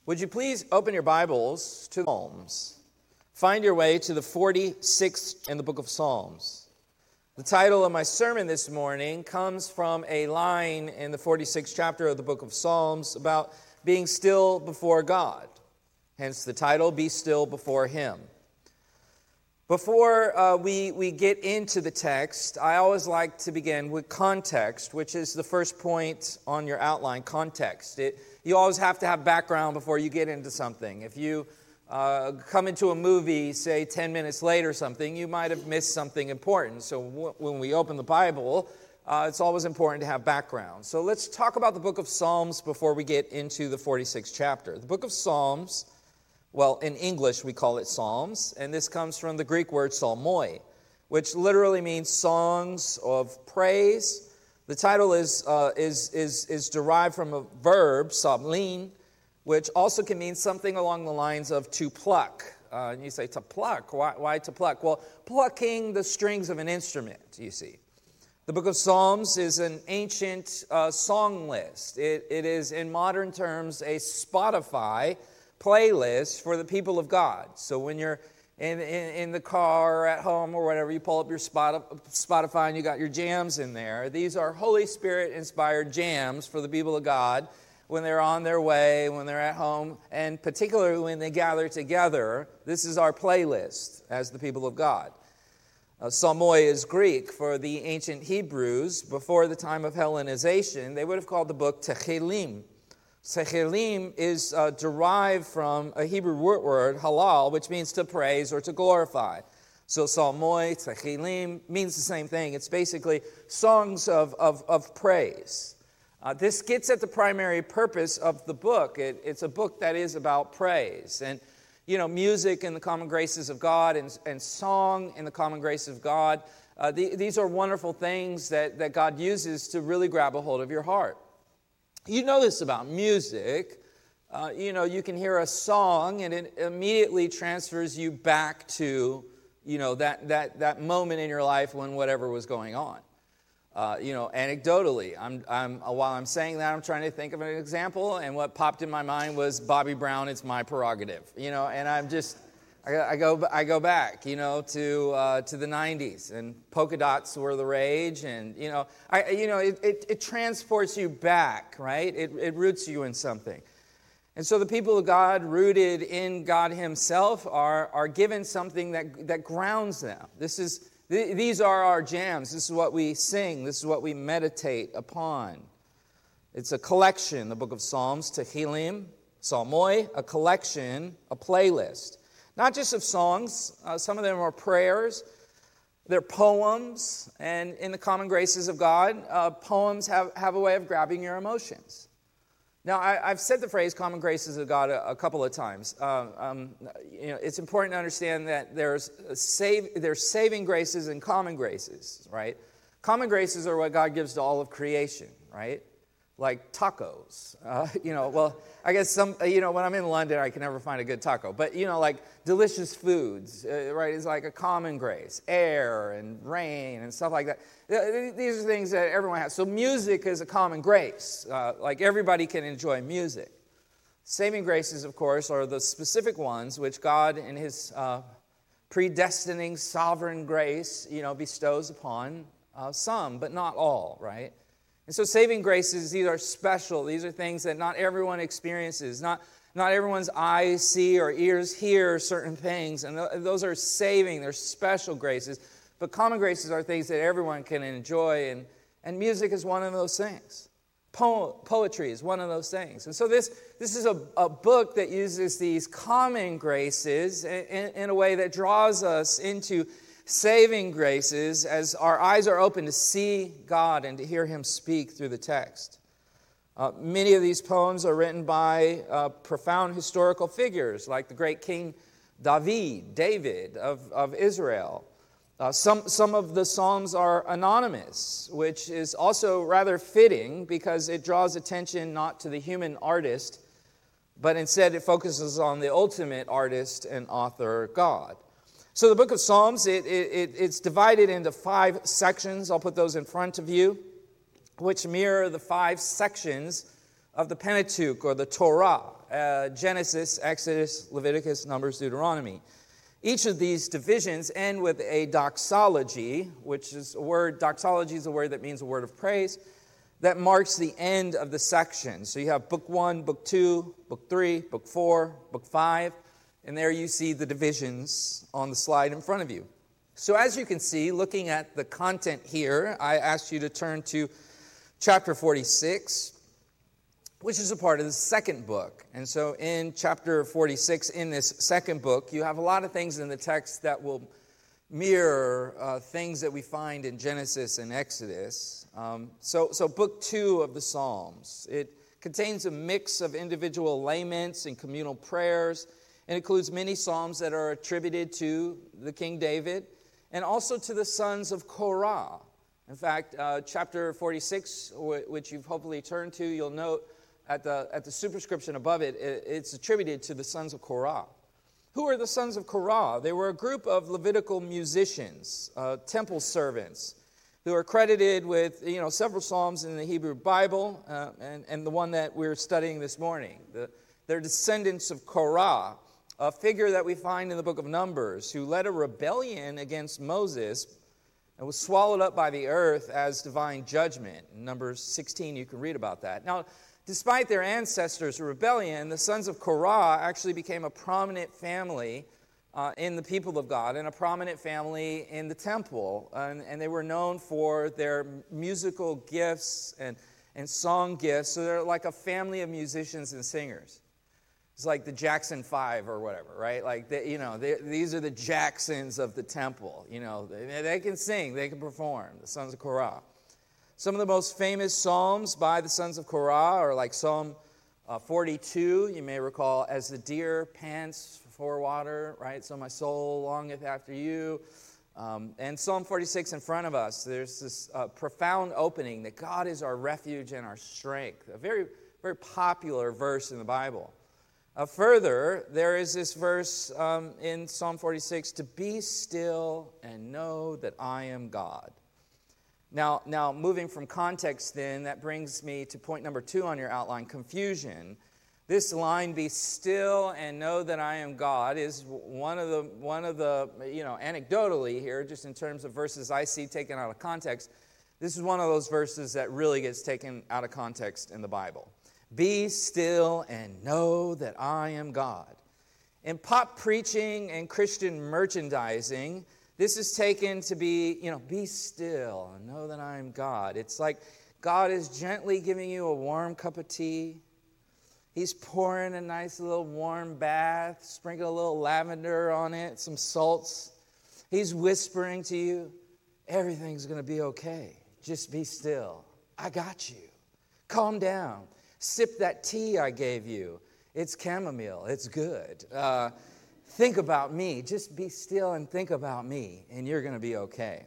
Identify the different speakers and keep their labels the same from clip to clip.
Speaker 1: Would you please open your Bibles to Psalms? Find your way to the 46th in the book of Psalms. The title of my sermon this morning comes from a line in the 46th chapter of the book of Psalms about being still before God. Hence the title, Be Still Before Him. Before we get into the text, I always like to begin with context, which is the first point on your outline, context. You always have to have background before you get into something. If you come into a movie, say 10 minutes late or something, you might have missed something important. So when we open the Bible, it's always important to have background. So let's talk about the book of Psalms before we get into the 46th chapter. The book of Psalms, well, in English we call it Psalms, and this comes from the Greek word psalmoi, which literally means songs of praise. The title is derived from a verb, psalmlin, which also can mean something along the lines of to pluck. And you say, to pluck? Why to pluck? Well, plucking the strings of an instrument, you see. The book of Psalms is an ancient song list. It is, in modern terms, a Spotify playlist for the people of God. So when you're in the car or at home or whatever, you pull up your Spotify and you got your jams in there. These are Holy Spirit-inspired jams for the people of God when they're on their way, when they're at home, and particularly when they gather together. This is our playlist as the people of God. Psalmoi is Greek. For the ancient Hebrews, before the time of Hellenization, they would have called the book Tehillim. Tehillim is derived from a Hebrew word, halal, which means to praise or to glorify. So Psalmoi, Tehillim means the same thing. It's basically songs of praise. This gets at the primary purpose of the book. It's a book that is about praise. And, you know, music in the common graces of God and song in the common grace of God, these are wonderful things that God uses to really grab a hold of your heart. You know this about music. You can hear a song and it immediately transfers you back to, that moment in your life when whatever was going on. Anecdotally, while I'm saying that, I'm trying to think of an example, and what popped in my mind was Bobby Brown, It's My Prerogative. And I go back, to the 90s, and polka dots were the rage, and it transports you back, right? It roots you in something, and so the people of God, rooted in God Himself, are given something that grounds them. These are our jams. This is what we sing. This is what we meditate upon. It's a collection, the book of Psalms, Tehillim, Psalmoi, a collection, a playlist. Not just of songs, some of them are prayers, they're poems, and in the common graces of God, poems have a way of grabbing your emotions. Now, I've said the phrase common graces of God a couple of times. It's important to understand that there's saving graces and common graces, right? Common graces are what God gives to all of creation, right? Like tacos, I guess when I'm in London, I can never find a good taco. But, like delicious foods, right, is like a common grace. Air and rain and stuff like that. These are things that everyone has. So music is a common grace. Like everybody can enjoy music. Saving graces, of course, are the specific ones which God in His predestining sovereign grace, bestows upon some, but not all, right? And so saving graces, these are special. These are things that not everyone experiences. Not everyone's eyes see or ears hear certain things. And those are saving. They're special graces. But common graces are things that everyone can enjoy. And music is one of those things. Poetry is one of those things. And so this is a book that uses these common graces in a way that draws us into saving graces as our eyes are open to see God and to hear Him speak through the text. Many of these poems are written by profound historical figures like the great King David of Israel. Some of the psalms are anonymous, which is also rather fitting because it draws attention not to the human artist, but instead it focuses on the ultimate artist and author, God. So the book of Psalms, it's divided into 5 sections. I'll put those in front of you, which mirror the 5 sections of the Pentateuch or the Torah, Genesis, Exodus, Leviticus, Numbers, Deuteronomy. Each of these divisions end with a doxology, doxology is a word that means a word of praise, that marks the end of the section. So you have book 1, book 2, book 3, book 4, book 5, and there you see the divisions on the slide in front of you. So as you can see, looking at the content here, I asked you to turn to chapter 46, which is a part of the second book. And so in chapter 46, in this second book, you have a lot of things in the text that will mirror things that we find in Genesis and Exodus. So book 2 of the Psalms, it contains a mix of individual laments and communal prayers, and includes many psalms that are attributed to the King David and also to the sons of Korah. In fact, chapter 46, which you've hopefully turned to, you'll note at the superscription above it, it's attributed to the sons of Korah. Who are the sons of Korah? They were a group of Levitical musicians, temple servants, who are credited with several psalms in the Hebrew Bible, and the one that we're studying this morning. They're descendants of Korah, a figure that we find in the book of Numbers, who led a rebellion against Moses and was swallowed up by the earth as divine judgment. In Numbers 16, you can read about that. Now, despite their ancestors' rebellion, the sons of Korah actually became a prominent family in the people of God and a prominent family in the temple. And they were known for their musical gifts and song gifts. So they're like a family of musicians and singers. It's like the Jackson 5 or whatever, right? Like, these are the Jacksons of the temple. They can sing, they can perform, the sons of Korah. Some of the most famous psalms by the sons of Korah are like Psalm 42, you may recall, as the deer pants for water, right? So my soul longeth after you. And Psalm 46 in front of us, there's this profound opening that God is our refuge and our strength. A very, very popular verse in the Bible. Further, there is this verse in Psalm 46, to be still and know that I am God. Now, moving from context then, that brings me to point number 2 on your outline, confusion. This line, be still and know that I am God, is one of the anecdotally here, just in terms of verses I see taken out of context, this is one of those verses that really gets taken out of context in the Bible. Be still and know that I am God. In pop preaching and Christian merchandising, this is taken to be, be still and know that I am God. It's like God is gently giving you a warm cup of tea. He's pouring a nice little warm bath, sprinkle a little lavender on it, some salts. He's whispering to you, everything's going to be okay. Just be still. I got you. Calm down. Sip that tea I gave you. It's chamomile. It's good. Think about me. Just be still and think about me, and you're going to be okay.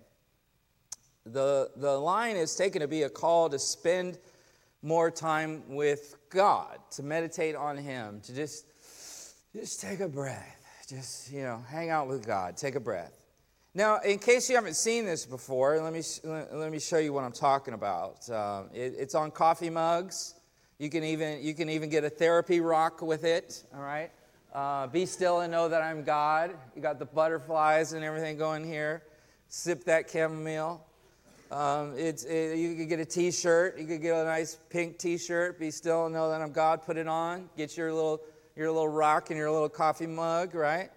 Speaker 1: The line is taken to be a call to spend more time with God, to meditate on Him, to just take a breath. Just, hang out with God. Take a breath. Now, in case you haven't seen this before, let me show you what I'm talking about. It's on coffee mugs. You can even get a therapy rock with it. All right. Be still and know that I'm God. You got the butterflies and everything going here. Sip that chamomile. You could get a T-shirt. You could get a nice pink T-shirt. Be still and know that I'm God. Put it on. Get your little rock and your little coffee mug. Right.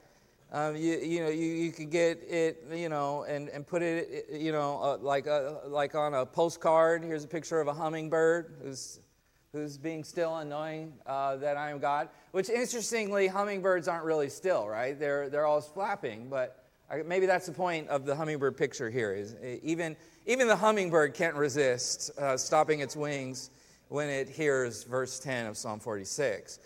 Speaker 1: You could get it. And put it. Like on a postcard. Here's a picture of a hummingbird who's being still and knowing that I am God. Which, interestingly, hummingbirds aren't really still, right? They're always flapping, but maybe that's the point of the hummingbird picture here. Is even the hummingbird can't resist stopping its wings when it hears verse 10 of Psalm 46.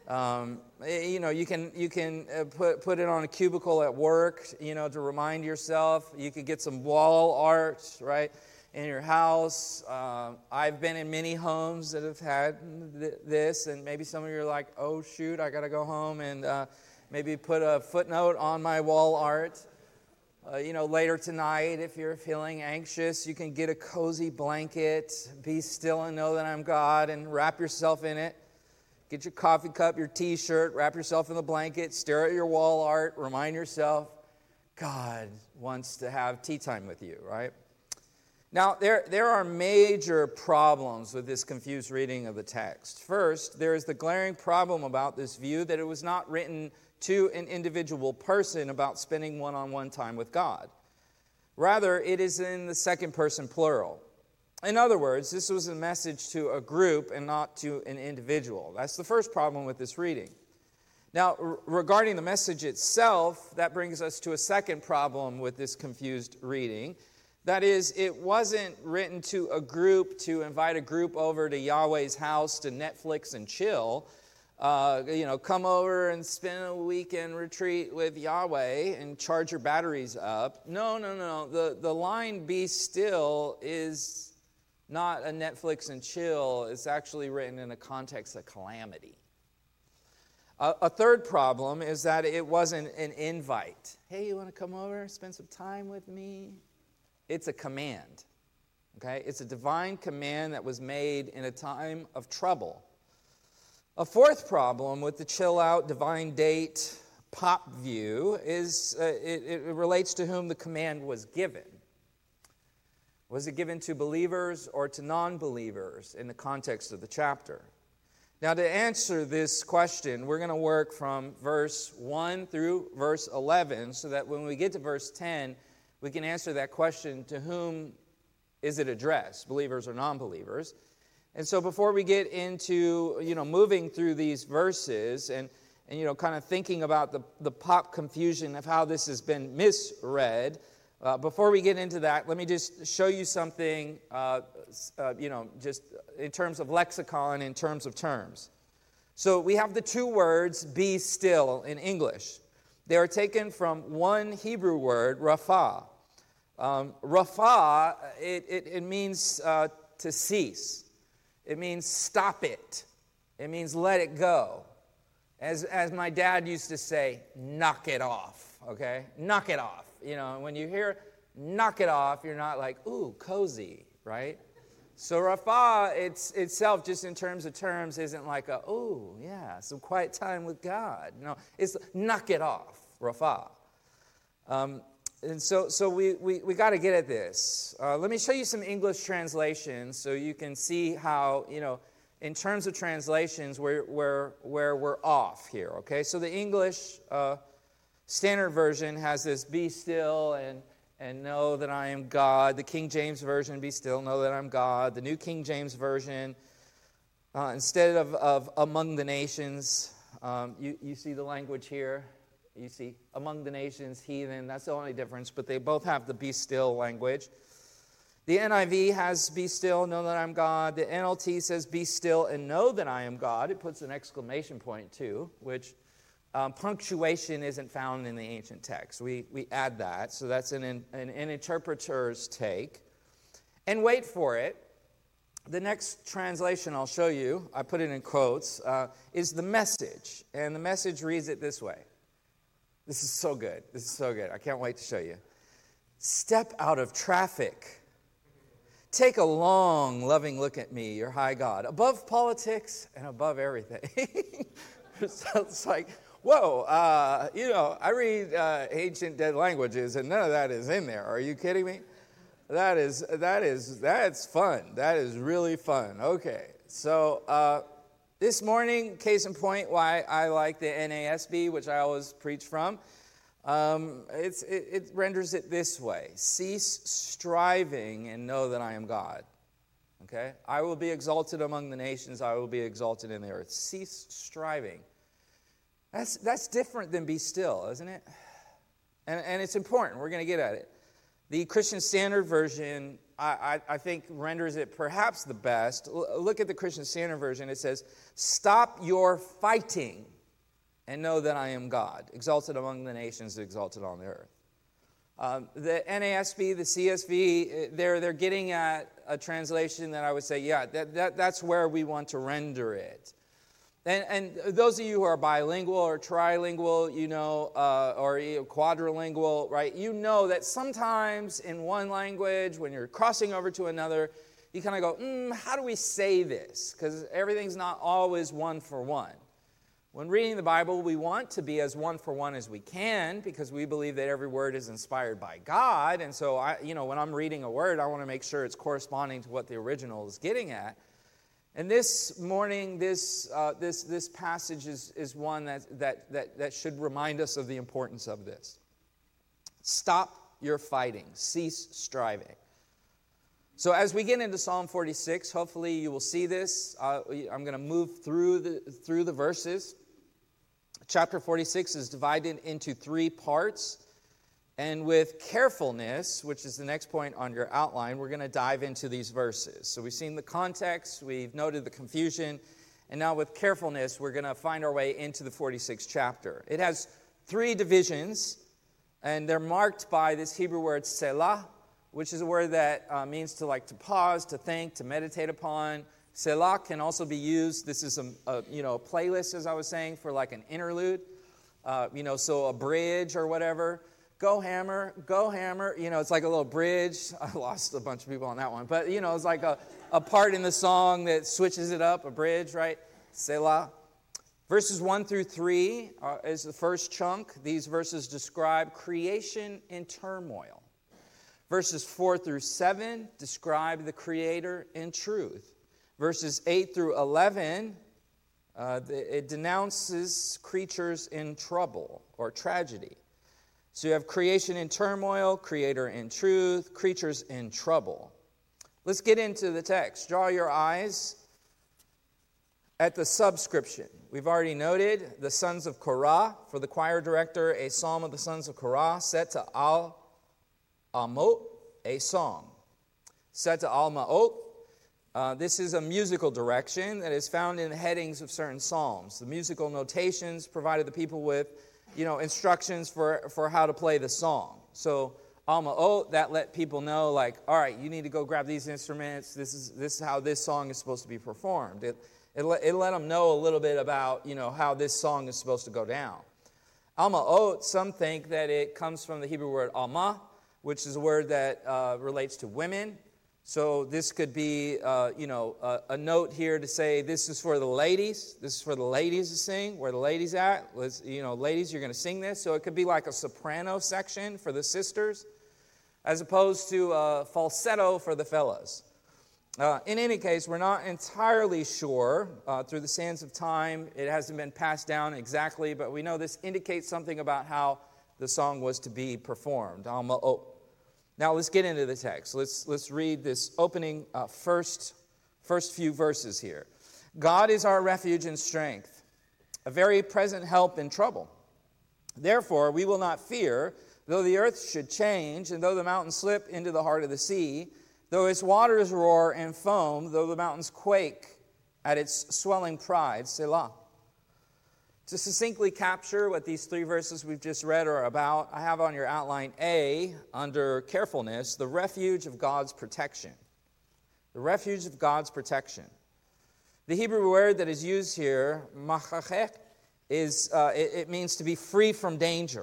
Speaker 1: You can put it on a cubicle at work, to remind yourself. You could get some wall art, right? In your house. I've been in many homes that have had this, and maybe some of you are like, oh shoot, I got to go home and maybe put a footnote on my wall art. Later tonight, if you're feeling anxious, you can get a cozy blanket, be still and know that I'm God, and wrap yourself in it. Get your coffee cup, your t-shirt, wrap yourself in the blanket, stare at your wall art, remind yourself, God wants to have tea time with you, right? Now, there are major problems with this confused reading of the text. First, there is the glaring problem about this view that it was not written to an individual person about spending one-on-one time with God. Rather, it is in the second person plural. In other words, this was a message to a group and not to an individual. That's the first problem with this reading. Now, regarding the message itself, that brings us to a second problem with this confused reading. That is, it wasn't written to a group to invite a group over to Yahweh's house to Netflix and chill. Come over and spend a weekend retreat with Yahweh and charge your batteries up. No. The line "be still" is not a Netflix and chill. It's actually written in a context of calamity. A third problem is that it wasn't an invite. Hey, you want to come over, spend some time with me? It's a command. Okay? It's a divine command that was made in a time of trouble. A fourth problem with the chill-out, divine date, pop view is it relates to whom the command was given. Was it given to believers or to non-believers in the context of the chapter? Now, to answer this question, we're going to work from verse 1 through verse 11 so that when we get to verse 10, we can answer that question, to whom is it addressed, believers or non-believers? And so before we get into, moving through these verses and kind of thinking about the pop confusion of how this has been misread, before we get into that, let me just show you something, just in terms of lexicon, in terms of terms. So we have the two words, be still, in English. They are taken from one Hebrew word, rapha. Rapha, it means to cease. It means stop it. It means let it go. As my dad used to say, knock it off, okay? Knock it off. When you hear knock it off, you're not like, ooh, cozy, right? So Rapha itself, just in terms of terms, isn't like oh, yeah, some quiet time with God. No, it's knock it off, Rapha. And so we got to get at this. Let me show you some English translations so you can see how, in terms of translations, where we're off here, okay? So the English Standard Version has this, be still and know that I am God. The King James Version, be still, know that I'm God. The New King James Version, instead of among the nations, you see the language here. You see, among the nations, heathen, that's the only difference, but they both have the be still language. The NIV has be still, know that I'm God. The NLT says be still and know that I am God. It puts an exclamation point too, which punctuation isn't found in the ancient text. We add that, so that's an interpreter's take. And wait for it. The next translation I'll show you, I put it in quotes, is the Message. And the Message reads it this way. This is so good. This is so good. I can't wait to show you. Step out of traffic. Take a long, loving look at me, your high God, above politics and above everything. So it's like, whoa, I read ancient dead languages and none of that is in there. Are you kidding me? That's fun. That is really fun. Okay, so this morning, case in point, why I like the NASB, which I always preach from, it renders it this way. Cease striving and know that I am God. Okay? I will be exalted among the nations. I will be exalted in the earth. Cease striving. That's different than be still, isn't it? And it's important. We're going to get at it. The Christian Standard Version, I think, renders it perhaps the best. Look at the Christian Standard Version. It says, stop your fighting and know that I am God, exalted among the nations, exalted on the earth. The NASB, the CSV, they're getting at a translation that I would say, yeah, that's where we want to render it. And those of you who are bilingual or trilingual, or quadrilingual, right, you know that sometimes in one language, when you're crossing over to another, you kind of go, how do we say this? Because everything's not always one for one. When reading the Bible, we want to be as one for one as we can because we believe that every word is inspired by God. And so, when I'm reading a word, I want to make sure it's corresponding to what the original is getting at. And this morning, this passage is one that should remind us of the importance of this. Stop your fighting. Cease striving. So as we get into Psalm 46, hopefully you will see this. I'm going to move through the verses. Chapter 46 is divided into 3 parts. And with carefulness, which is the next point on your outline, we're going to dive into these verses. So we've seen the context, we've noted the confusion, and now with carefulness, we're going to find our way into the 46th chapter. It has 3 divisions, and they're marked by this Hebrew word selah, which is a word that means to pause, to think, to meditate upon. Selah can also be used. This is a playlist, as I was saying, for like an interlude. So a bridge or whatever. Go hammer, go hammer. It's like a little bridge. I lost a bunch of people on that one. But, it's like a part in the song that switches it up, a bridge, right? Selah. Verses 1 through 3 is the first chunk. These verses describe creation in turmoil. Verses 4 through 7 describe the Creator in truth. Verses 8 through 11, it denounces creatures in trouble or tragedy. So you have creation in turmoil, Creator in truth, creatures in trouble. Let's get into the text. Draw your eyes at the subscription. We've already noted the sons of Korah. For the choir director, a psalm of the sons of Korah set to Al-Ma'ot, a song. Set to Al-Ma'ot. This is a musical direction that is found in the headings of certain psalms. The musical notations provided the people with, instructions for how to play the song. So Al-Ma'ot, that let people know, all right, you need to go grab these instruments. This is how this song is supposed to be performed. It let them know a little bit about, how this song is supposed to go down. Al-Ma'ot, some think that it comes from the Hebrew word alma, which is a word that relates to women. So this could be, a note here to say this is for the ladies. This is for the ladies to sing. Where the ladies at? Ladies, you're going to sing this. So it could be like a soprano section for the sisters, as opposed to a falsetto for the fellas. In any case, we're not entirely sure. Through the sands of time, it hasn't been passed down exactly, but we know this indicates something about how the song was to be performed. Al-Ma'ot. Now let's get into the text. Let's read this opening first few verses here. God is our refuge and strength, a very present help in trouble. Therefore, we will not fear, though the earth should change, and though the mountains slip into the heart of the sea, though its waters roar and foam, though the mountains quake at its swelling pride. Selah. To succinctly capture what these 3 verses we've just read are about, I have on your outline A, under carefulness, the refuge of God's protection. The refuge of God's protection. The Hebrew word that is used here, machachek, it means to be free from danger.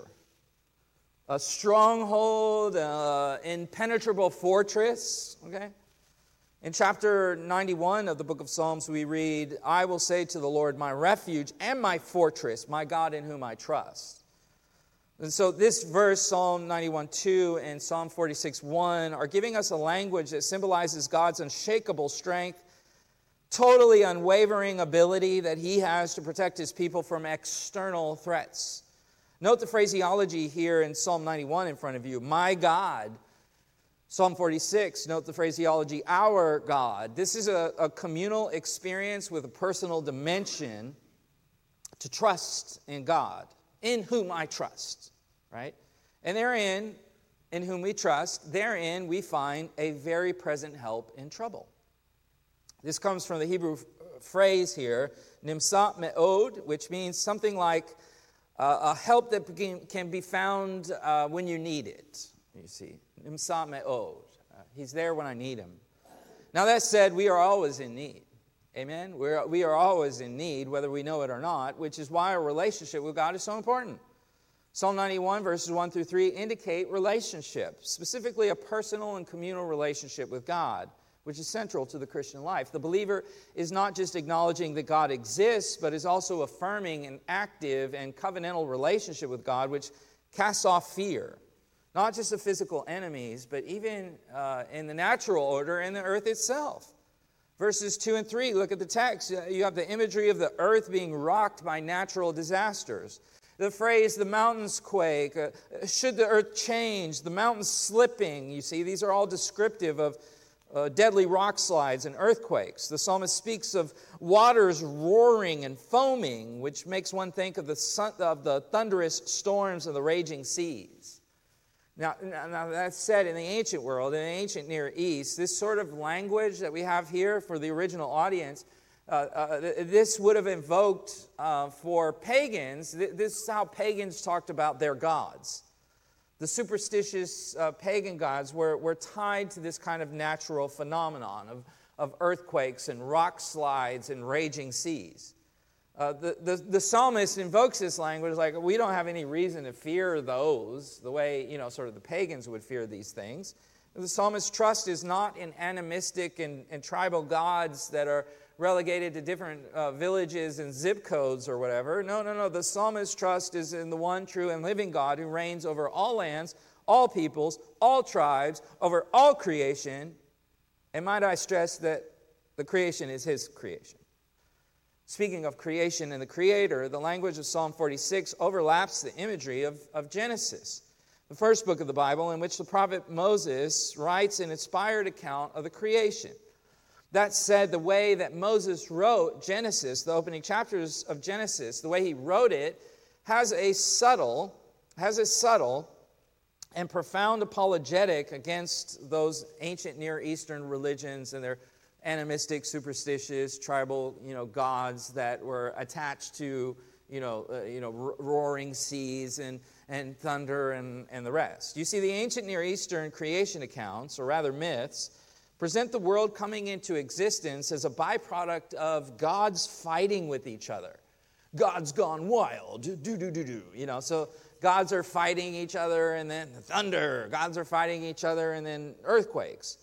Speaker 1: A stronghold, impenetrable fortress, okay? In chapter 91 of the book of Psalms, we read, I will say to the Lord, my refuge and my fortress, my God in whom I trust. And so this verse, Psalm 91:2 and Psalm 46:1, are giving us a language that symbolizes God's unshakable strength, totally unwavering ability that he has to protect his people from external threats. Note the phraseology here in Psalm 91 in front of you. My God. Psalm 46, note the phraseology, our God. This is a communal experience with a personal dimension to trust in God, in whom I trust, right? And therein, in whom we trust, therein we find a very present help in trouble. This comes from the Hebrew phrase here, nimsa me'od, which means something like a help that can be found when you need it, you see. Nimsa me'od. He's there when I need him. Now that said, we are always in need. Amen? We are always in need, whether we know it or not, which is why our relationship with God is so important. Psalm 91, verses 1 through 3 indicate relationship, specifically a personal and communal relationship with God, which is central to the Christian life. The believer is not just acknowledging that God exists, but is also affirming an active and covenantal relationship with God, which casts off fear, not just of physical enemies, but even in the natural order in the earth itself. Verses 2 and 3, look at the text. You have the imagery of the earth being rocked by natural disasters. The phrase, the mountains quake, should the earth change, the mountains slipping. You see, these are all descriptive of deadly rock slides and earthquakes. The psalmist speaks of waters roaring and foaming, which makes one think of the thunderous storms of the raging seas. Now that said, in the ancient world, in the ancient Near East, this sort of language that we have here for the original audience, this would have invoked for pagans, this is how pagans talked about their gods. The superstitious pagan gods were tied to this kind of natural phenomenon of earthquakes and rock slides and raging seas. The psalmist invokes this language like, we don't have any reason to fear those, the way, sort of the pagans would fear these things. The psalmist's trust is not in animistic and tribal gods that are relegated to different villages and zip codes or whatever. No. The psalmist's trust is in the one true and living God who reigns over all lands, all peoples, all tribes, over all creation. And might I stress that the creation is his creation. Speaking of creation and the Creator, the language of Psalm 46 overlaps the imagery of Genesis, the first book of the Bible, in which the prophet Moses writes an inspired account of the creation. That said, the way that Moses wrote Genesis, the opening chapters of Genesis, the way he wrote it, has a subtle and profound apologetic against those ancient Near Eastern religions and their animistic, superstitious, tribal, gods that were attached to, roaring seas and thunder and the rest. You see, the ancient Near Eastern creation accounts, or rather myths, present the world coming into existence as a byproduct of gods fighting with each other. God's gone wild, so gods are fighting each other, and then thunder. Gods are fighting each other, and then earthquakes.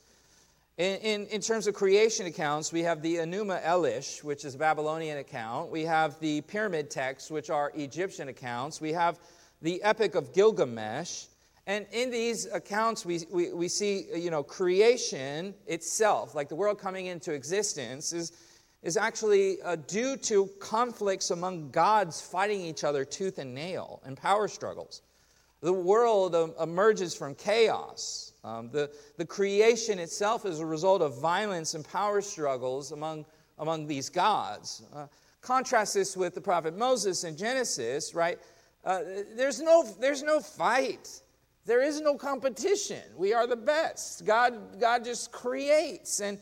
Speaker 1: In terms of creation accounts, we have the Enuma Elish, which is a Babylonian account. We have the pyramid texts, which are Egyptian accounts. We have the Epic of Gilgamesh. And in these accounts, we see, creation itself, like the world coming into existence, is actually due to conflicts among gods fighting each other tooth and nail and power struggles. The world emerges from chaos. The creation itself is a result of violence and power struggles among these gods. Contrast this with the prophet Moses in Genesis, right? There's no fight. There is no competition. We are the best. God just creates, and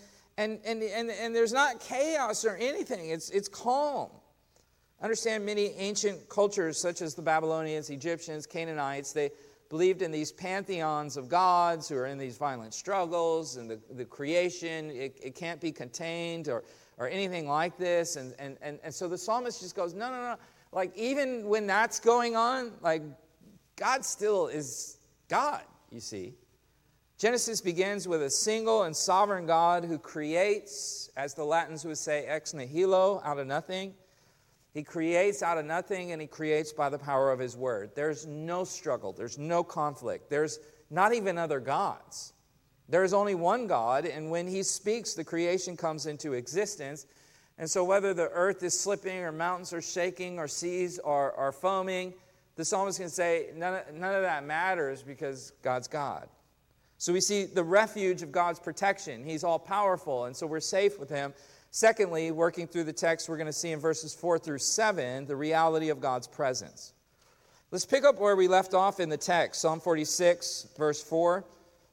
Speaker 1: there's not chaos or anything. It's calm. Understand, many ancient cultures, such as the Babylonians, Egyptians, Canaanites, they believed in these pantheons of gods who are in these violent struggles, and the creation, it can't be contained or anything like this. And so the psalmist just goes, no. Like, even when that's going on, like, God still is God, you see. Genesis begins with a single and sovereign God who creates, as the Latins would say, ex nihilo, out of nothing. He creates out of nothing, and he creates by the power of his word. There's no struggle. There's no conflict. There's not even other gods. There's only one God, and when he speaks, the creation comes into existence. And so whether the earth is slipping or mountains are shaking or seas are foaming, the psalmist can say none of that matters because God's God. So we see the refuge of God's protection. He's all-powerful, and so we're safe with him. Secondly, working through the text, we're going to see in verses 4 through 7 the reality of God's presence. Let's pick up where we left off in the text, Psalm 46, verse 4.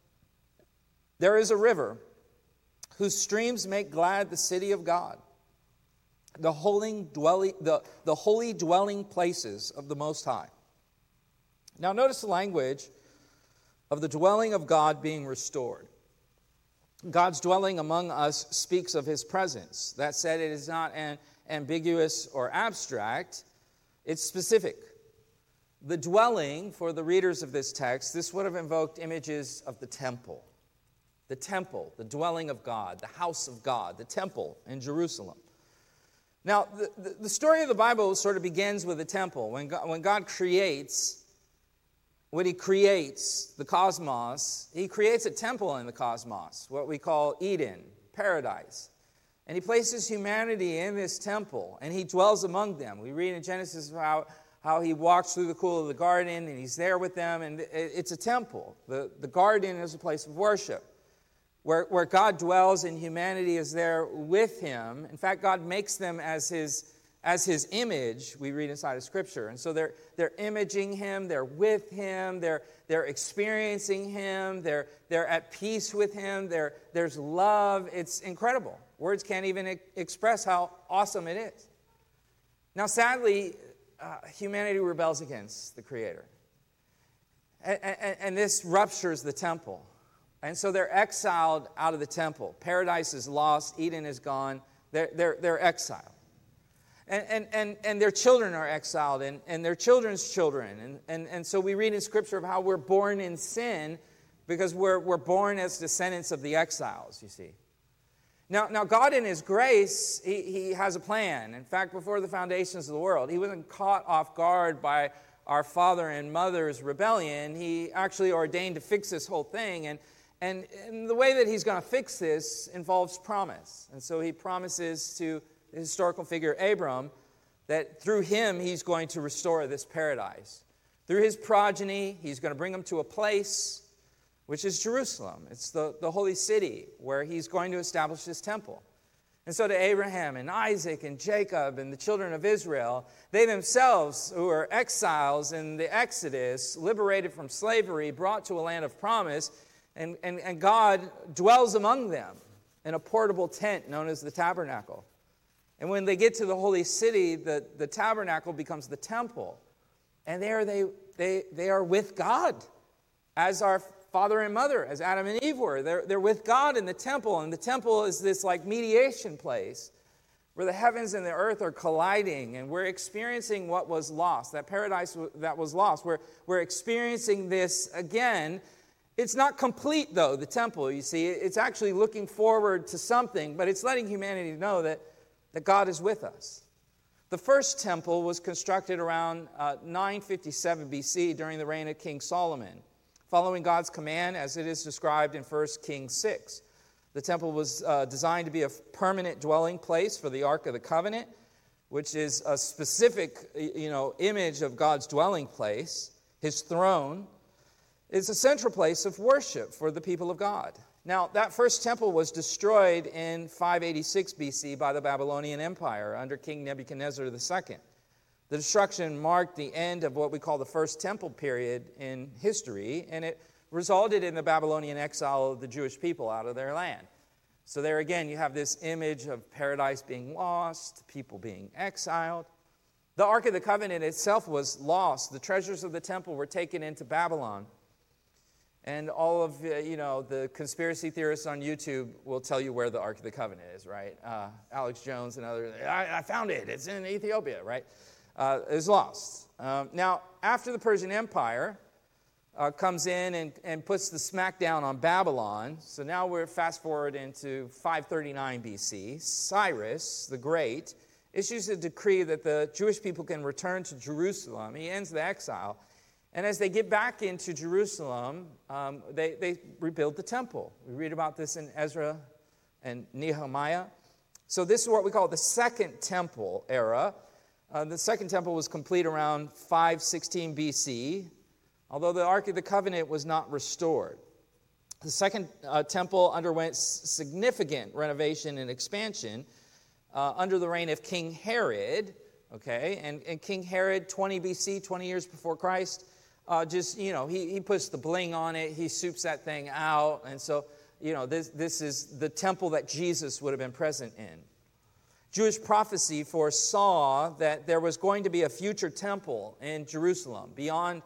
Speaker 1: There is a river whose streams make glad the city of God, the holy dwelling places of the Most High. Now notice the language of the dwelling of God being restored. God's dwelling among us speaks of his presence. That said, it is not ambiguous or abstract. It's specific. The dwelling, for the readers of this text, this would have invoked images of the temple. the temple, the dwelling of God, the house of God, the temple in Jerusalem. Now, the story of the Bible sort of begins with the temple. When God creates, when he creates the cosmos, he creates a temple in the cosmos, what we call Eden, paradise. And he places humanity in this temple, and he dwells among them. We read in Genesis how he walks through the cool of the garden, and he's there with them, and it's a temple. The garden is a place of worship, where God dwells and humanity is there with him. In fact, God makes them as his image, we read inside of Scripture. And so they're imaging him, they're with him, they're experiencing him, they're at peace with him, there's love. It's incredible. Words can't even express how awesome it is. Now, sadly, humanity rebels against the Creator. And this ruptures the temple. And so they're exiled out of the temple. Paradise is lost. Eden is gone. They're exiled. And their children are exiled, and their children's children. And so we read in Scripture of how we're born in sin because we're born as descendants of the exiles, you see. Now God in his grace, he has a plan. In fact, before the foundations of the world, he wasn't caught off guard by our father and mother's rebellion. He actually ordained to fix this whole thing. And the way that he's going to fix this involves promise. And so he promises to the historical figure Abram that through him he's going to restore this paradise. Through his progeny, he's going to bring them to a place which is Jerusalem. It's the holy city where he's going to establish his temple. And so to Abraham and Isaac and Jacob and the children of Israel, they themselves, who are exiles in the Exodus, liberated from slavery, brought to a land of promise, and God dwells among them in a portable tent known as the tabernacle. And when they get to the holy city, the tabernacle becomes the temple. And there they are with God as our father and mother, as Adam and Eve were. They're with God in the temple, and the temple is this like mediation place where the heavens and the earth are colliding, and we're experiencing what was lost, that paradise that was lost. We're experiencing this again. It's not complete, though, the temple, you see. It's actually looking forward to something, but it's letting humanity know that God is with us. The first temple was constructed around 957 BC during the reign of King Solomon, following God's command as it is described in 1 Kings 6. The temple was designed to be a permanent dwelling place for the Ark of the Covenant, which is a specific image of God's dwelling place, his throne. It's a central place of worship for the people of God. Now, that first temple was destroyed in 586 BC by the Babylonian Empire under King Nebuchadnezzar II. The destruction marked the end of what we call the First Temple period in history, and it resulted in the Babylonian exile of the Jewish people out of their land. So there again, you have this image of paradise being lost, people being exiled. The Ark of the Covenant itself was lost. The treasures of the temple were taken into Babylon. And all of the conspiracy theorists on YouTube will tell you where the Ark of the Covenant is, right? Alex Jones and others, I found it. It's in Ethiopia, right? Is lost. Now, after the Persian Empire comes in and puts the smackdown on Babylon, so now we're fast forward into 539 BC, Cyrus the Great issues a decree that the Jewish people can return to Jerusalem. He ends the exile. And as they get back into Jerusalem, they rebuild the temple. We read about this in Ezra and Nehemiah. So this is what we call the Second Temple era. The Second Temple was complete around 516 BC, although the Ark of the Covenant was not restored. The Second Temple underwent significant renovation and expansion under the reign of King Herod. Okay, and King Herod, 20 BC, 20 years before Christ, he puts the bling on it, he soups that thing out, and so, this is the temple that Jesus would have been present in. Jewish prophecy foresaw that there was going to be a future temple in Jerusalem beyond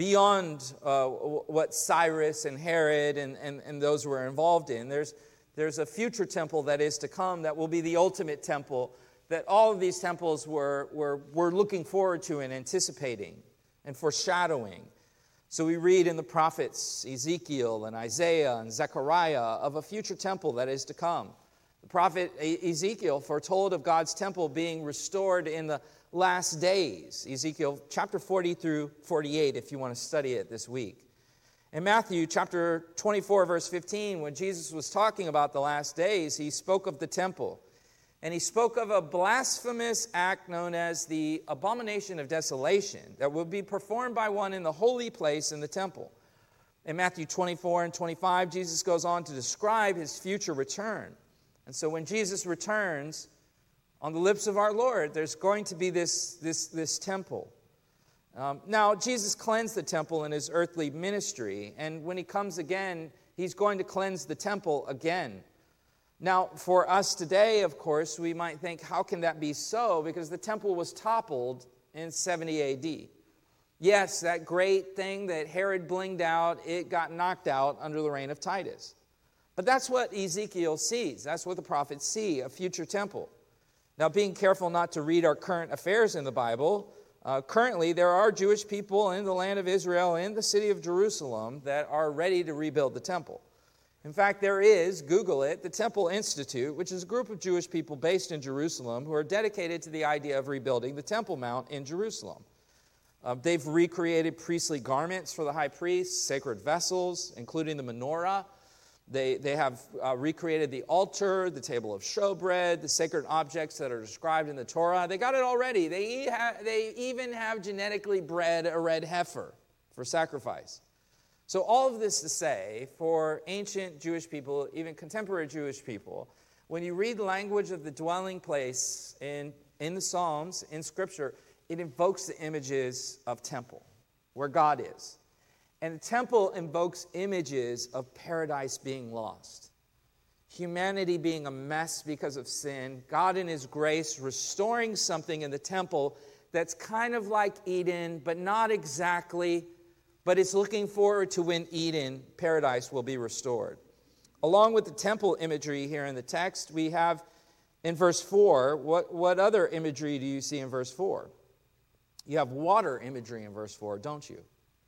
Speaker 1: what Cyrus and Herod and those were involved in. There's a future temple that is to come that will be the ultimate temple that all of these temples were looking forward to and anticipating and foreshadowing. So we read in the prophets, Ezekiel and Isaiah and Zechariah, of a future temple that is to come. The prophet Ezekiel foretold of God's temple being restored in the last days. Ezekiel chapter 40 through 48, if you want to study it this week. In Matthew chapter 24, verse 15, when Jesus was talking about the last days, he spoke of the temple. And he spoke of a blasphemous act known as the abomination of desolation that would be performed by one in the holy place in the temple. In Matthew 24 and 25, Jesus goes on to describe his future return. And so when Jesus returns, on the lips of our Lord, there's going to be this temple. Now, Jesus cleansed the temple in his earthly ministry, and when he comes again, he's going to cleanse the temple again. Now, for us today, of course, we might think, how can that be so? Because the temple was toppled in 70 A.D. Yes, that great thing that Herod blinged out, it got knocked out under the reign of Titus. But that's what Ezekiel sees. That's what the prophets see, a future temple. Now, being careful not to read our current affairs in the Bible, currently there are Jewish people in the land of Israel, in the city of Jerusalem, that are ready to rebuild the temple. In fact, there is, Google it, the Temple Institute, which is a group of Jewish people based in Jerusalem who are dedicated to the idea of rebuilding the Temple Mount in Jerusalem. They've recreated priestly garments for the high priest, sacred vessels, including the menorah. They have recreated the altar, the table of showbread, the sacred objects that are described in the Torah. They got it already. They even have genetically bred a red heifer for sacrifice. So all of this to say, for ancient Jewish people, even contemporary Jewish people, when you read the language of the dwelling place in the Psalms, in Scripture, it invokes the images of temple, where God is. And the temple invokes images of paradise being lost, humanity being a mess because of sin, God in his grace restoring something in the temple that's kind of like Eden, but not exactly, but it's looking forward to when Eden, paradise, will be restored. Along with the temple imagery here in the text, we have in verse 4, what other imagery do you see in verse 4? You have water imagery in verse 4, don't you?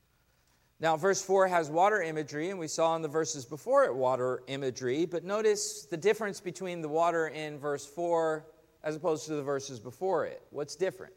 Speaker 1: Now, verse 4 has water imagery, and we saw in the verses before it water imagery, but notice the difference between the water in verse 4 as opposed to the verses before it. What's different?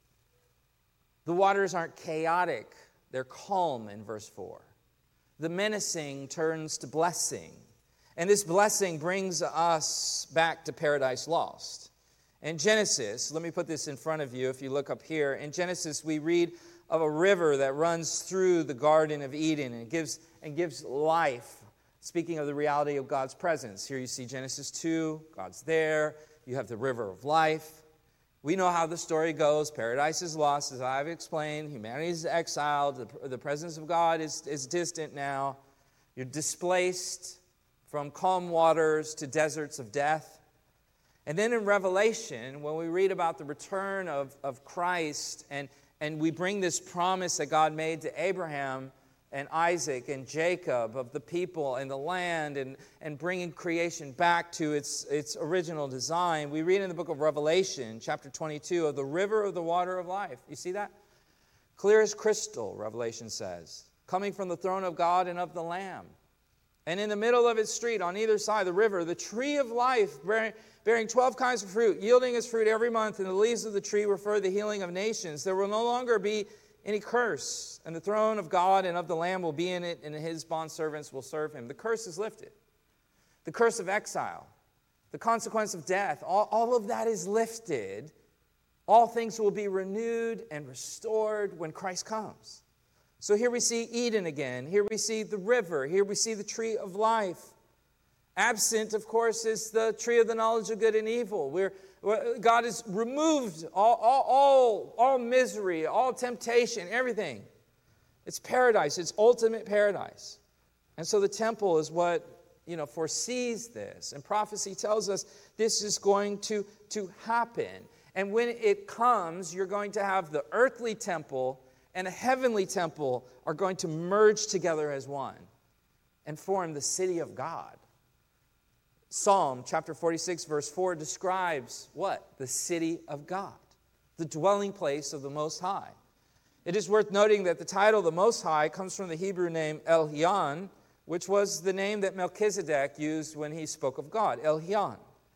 Speaker 1: The waters aren't chaotic, they're calm in verse 4. The menacing turns to blessing, and this blessing brings us back to paradise lost. In Genesis, let me put this in front of you if you look up here. In Genesis, we read of a river that runs through the Garden of Eden and gives life, speaking of the reality of God's presence. Here you see Genesis 2, God's there. You have the river of life. We know how the story goes. Paradise is lost, as I've explained. Humanity is exiled. The presence of God is distant now. You're displaced from calm waters to deserts of death. And then in Revelation, when we read about the return of Christ, and we bring this promise that God made to Abraham and Isaac and Jacob of the people and the land and bringing creation back to its original design, we read in the book of Revelation, chapter 22, of the river of the water of life. You see that? Clear as crystal, Revelation says, coming from the throne of God and of the Lamb. And in the middle of its street, on either side of the river, the tree of life, bearing 12 kinds of fruit, yielding its fruit every month, and the leaves of the tree refer to the healing of nations. There will no longer be any curse, and the throne of God and of the Lamb will be in it, and his bondservants will serve him. The curse is lifted. The curse of exile, the consequence of death, all of that is lifted. All things will be renewed and restored when Christ comes. So here we see Eden again. Here we see the river. Here we see the tree of life. Absent, of course, is the tree of the knowledge of good and evil. God has removed all misery, all temptation, everything. It's paradise. It's ultimate paradise. And so the temple is what, foresees this. And prophecy tells us this is going to happen. And when it comes, you're going to have the earthly temple and a heavenly temple are going to merge together as one and form the city of God. Psalm chapter 46, verse 4 describes what? The city of God, the dwelling place of the Most High. It is worth noting that the title, the Most High, comes from the Hebrew name Elyon, which was the name that Melchizedek used when he spoke of God. Elyon,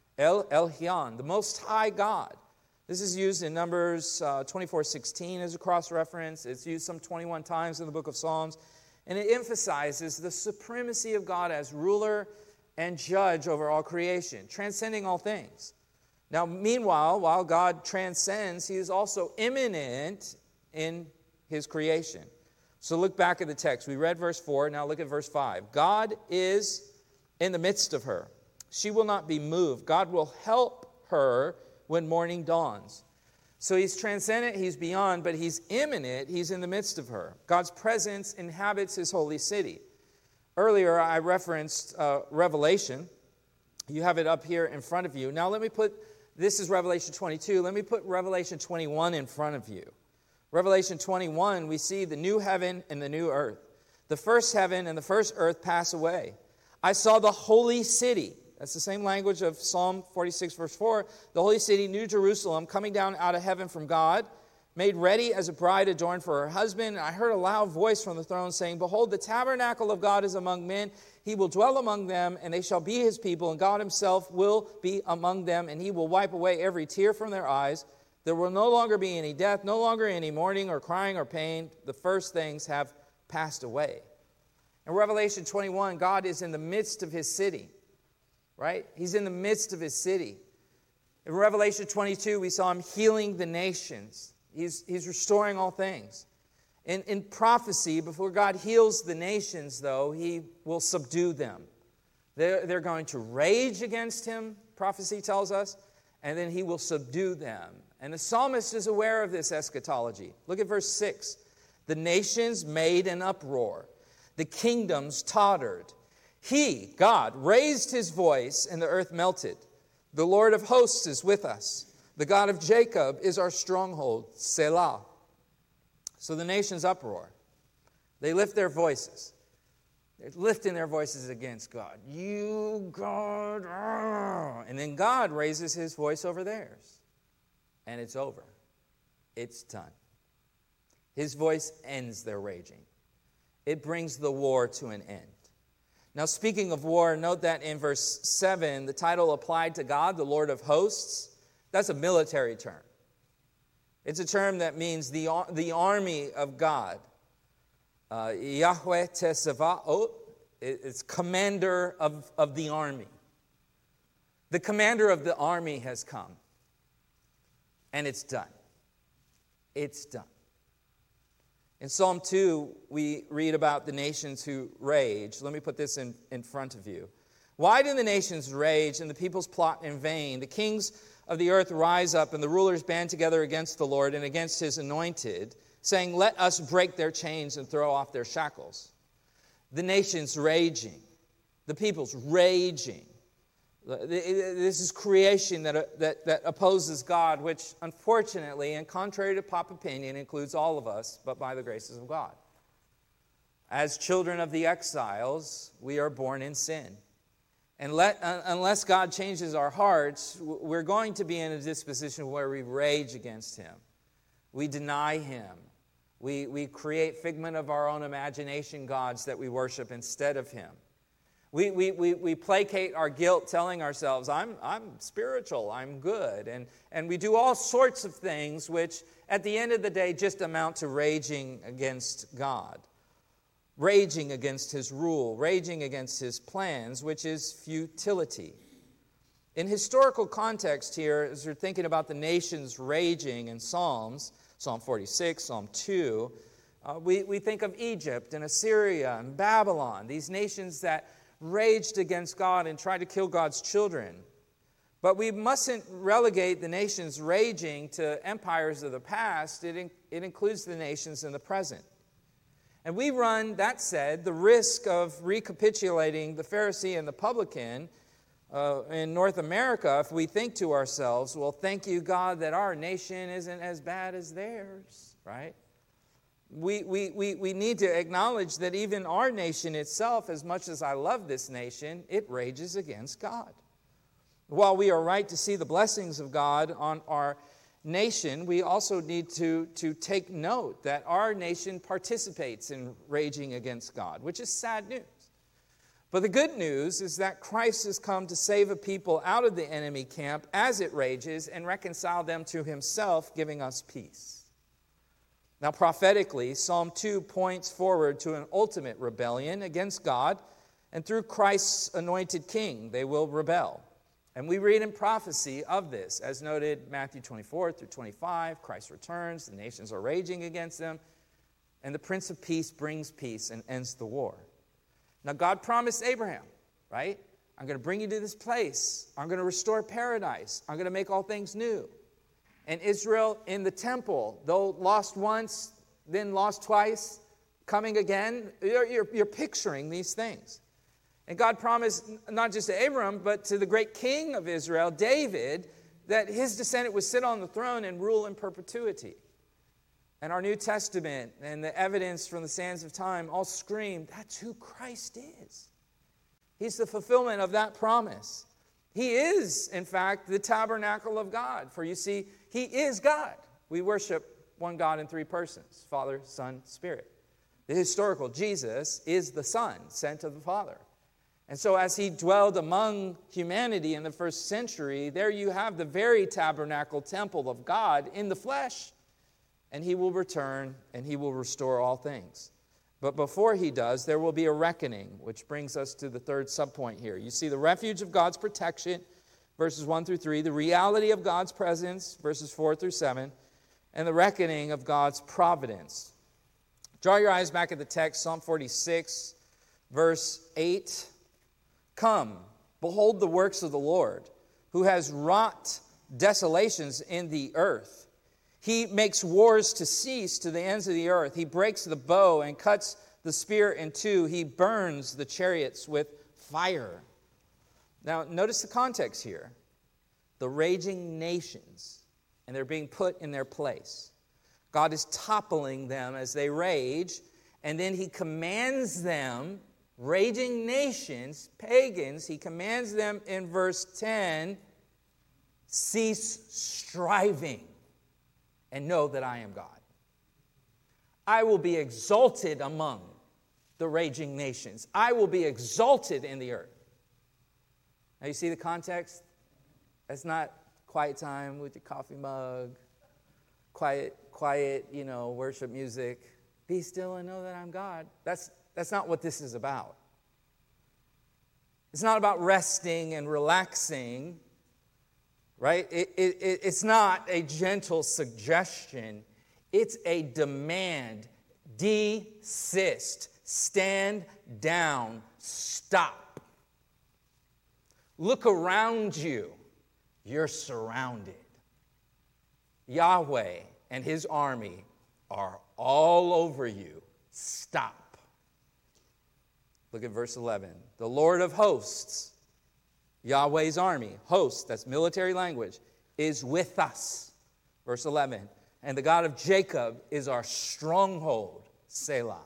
Speaker 1: the Most High God. This is used in Numbers 24:16 as a cross-reference. It's used some 21 times in the book of Psalms. And it emphasizes the supremacy of God as ruler and judge over all creation, transcending all things. Now, meanwhile, while God transcends, he is also immanent in his creation. So look back at the text. We read verse 4. Now look at verse 5. God is in the midst of her. She will not be moved. God will help her when morning dawns. So he's transcendent, he's beyond, but he's immanent, he's in the midst of her. God's presence inhabits his holy city. Earlier, I referenced Revelation. You have it up here in front of you. Now this is Revelation 22. Let me put Revelation 21 in front of you. Revelation 21, we see the new heaven and the new earth. The first heaven and the first earth pass away. I saw the holy city. That's the same language of Psalm 46, verse 4. The holy city, New Jerusalem, coming down out of heaven from God, made ready as a bride adorned for her husband. I heard a loud voice from the throne saying, Behold, the tabernacle of God is among men. He will dwell among them, and they shall be his people, and God himself will be among them, and he will wipe away every tear from their eyes. There will no longer be any death, no longer any mourning or crying or pain. The first things have passed away. In Revelation 21, God is in the midst of his city. Right? He's in the midst of his city. In Revelation 22, we saw him healing the nations. He's restoring all things. In prophecy, before God heals the nations, though, he will subdue them. They're going to rage against him, prophecy tells us, and then he will subdue them. And the psalmist is aware of this eschatology. Look at verse 6. The nations made an uproar. The kingdoms tottered. He, God, raised his voice, and the earth melted. The Lord of hosts is with us. The God of Jacob is our stronghold, Selah. So the nations uproar. They lift their voices. They're lifting their voices against God. You, God. And then God raises his voice over theirs. And it's over. It's done. His voice ends their raging. It brings the war to an end. Now, speaking of war, note that in verse 7, the title applied to God, the Lord of hosts, that's a military term. It's a term that means the army of God. Yahweh Tesava'ot, it's commander of the army. The commander of the army has come. And it's done. It's done. In Psalm 2, we read about the nations who rage. Let me put this in front of you. Why do the nations rage and the peoples plot in vain? The kings of the earth rise up and the rulers band together against the Lord and against his anointed, saying, Let us break their chains and throw off their shackles. The nations raging. The peoples raging. This is creation that opposes God, which unfortunately, and contrary to pop opinion, includes all of us, but by the graces of God. As children of the exiles, we are born in sin. And unless God changes our hearts, we're going to be in a disposition where we rage against him. We deny him. We create figment of our own imagination gods that we worship instead of him. We placate our guilt telling ourselves, I'm spiritual, I'm good. And we do all sorts of things which at the end of the day just amount to raging against God. Raging against his rule, raging against his plans, which is futility. In historical context here, as you're thinking about the nations raging in Psalms, Psalm 46, Psalm 2, we think of Egypt and Assyria and Babylon, these nations that raged against God and tried to kill God's children. But we mustn't relegate the nations raging to empires of the past. It includes the nations in the present. And we run, that said, the risk of recapitulating the Pharisee and the publican in North America if we think to ourselves, well, thank you, God, that our nation isn't as bad as theirs, right? We need to acknowledge that even our nation itself, as much as I love this nation, it rages against God. While we are right to see the blessings of God on our nation, we also need to take note that our nation participates in raging against God, which is sad news. But the good news is that Christ has come to save a people out of the enemy camp as it rages and reconcile them to himself, giving us peace. Now, prophetically, Psalm 2 points forward to an ultimate rebellion against God, and through Christ's anointed king, they will rebel. And we read in prophecy of this, as noted Matthew 24 through 25, Christ returns, the nations are raging against them, and the Prince of Peace brings peace and ends the war. Now, God promised Abraham, right? I'm going to bring you to this place. I'm going to restore paradise. I'm going to make all things new. And Israel in the temple, though lost once, then lost twice, coming again, you're picturing these things. And God promised not just to Abraham, but to the great king of Israel, David, that his descendant would sit on the throne and rule in perpetuity. And our New Testament and the evidence from the sands of time all scream, that's who Christ is. He's the fulfillment of that promise. He is, in fact, the tabernacle of God. For you see, he is God. We worship one God in three persons, Father, Son, Spirit. The historical Jesus is the Son sent of the Father. And so as he dwelled among humanity in the first century, there you have the very tabernacle temple of God in the flesh. And he will return and he will restore all things. But before he does, there will be a reckoning, which brings us to the third subpoint here. You see the refuge of God's protection, verses 1 through 3, the reality of God's presence, verses 4 through 7, and the reckoning of God's providence. Draw your eyes back at the text, Psalm 46, verse 8. Come, behold the works of the Lord, who has wrought desolations in the earth. He makes wars to cease to the ends of the earth. He breaks the bow and cuts the spear in two. He burns the chariots with fire. Now, notice the context here. The raging nations, and they're being put in their place. God is toppling them as they rage, and then he commands them, raging nations, pagans, he commands them in verse 10, cease striving. And know that I am God. I will be exalted among the raging nations. I will be exalted in the earth. Now you see the context? That's not quiet time with your coffee mug, quiet, worship music. Be still and know that I'm God. That's not what this is about. It's not about resting and relaxing. Right? It's not a gentle suggestion. It's a demand. Desist. Stand down. Stop. Look around you. You're surrounded. Yahweh and his army are all over you. Stop. Look at verse 11. The Lord of hosts, Yahweh's army, host, that's military language, is with us. Verse 11. And the God of Jacob is our stronghold, Selah.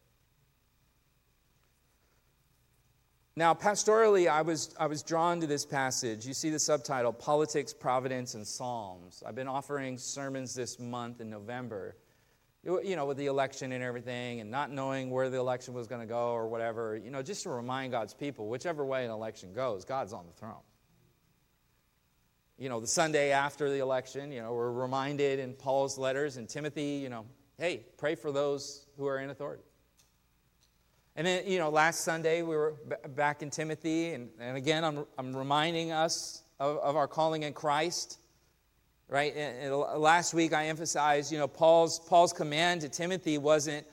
Speaker 1: Now, pastorally, I was drawn to this passage. You see the subtitle, Politics, Providence, and Psalms. I've been offering sermons this month in November, with the election and everything, and not knowing where the election was going to go or whatever, just to remind God's people, whichever way an election goes, God's on the throne. The Sunday after the election, we're reminded in Paul's letters and Timothy, hey, pray for those who are in authority. And then, last Sunday we were back in Timothy, and again, I'm reminding us of our calling in Christ. Right? And last week I emphasized, Paul's command to Timothy wasn't,